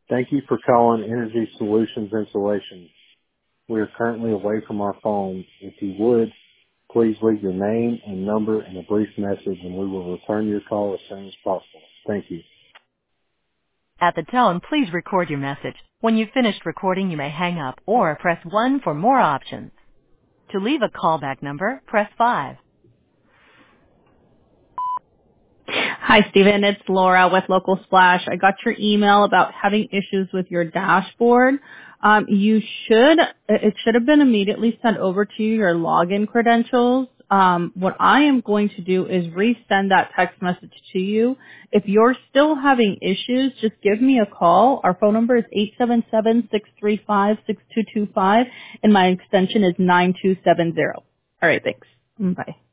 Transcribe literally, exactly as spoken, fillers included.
Thank you for calling Energy Solutions Installation. We are currently away from our phone. If you would, please leave your name and number and a brief message, and we will return your call as soon as possible. Thank you. At the tone, please record your message. When you've finished recording, you may hang up or press one for more options. To leave a callback number, press five. Hi, Stephen. It's Laura with Local Splash. I got your email about having issues with your dashboard. Um, you should, it should have been immediately sent over to you, your login credentials. Um, what I am going to do is resend that text message to you. If you're still having issues, just give me a call. Our phone number is eight seven seven, six three five, six two two five, and my extension is nine two seven zero. All right, thanks. Bye.